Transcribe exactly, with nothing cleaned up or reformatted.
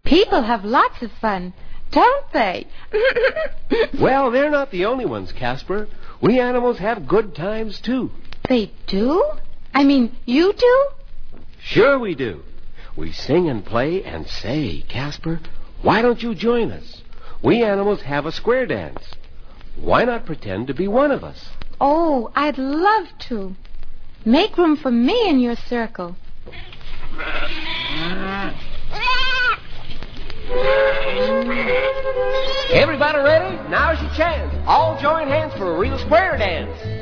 People have lots of fun, don't they? Well, they're not the only ones, Casper. We animals have good times, too. They do? I mean, you do? Sure we do. We sing and play and say, Casper, why don't you join us? We animals have a square dance. Why not pretend to be one of us? Oh, I'd love to. Make room for me in your circle. Everybody ready? Now's your chance. All join hands for a real square dance.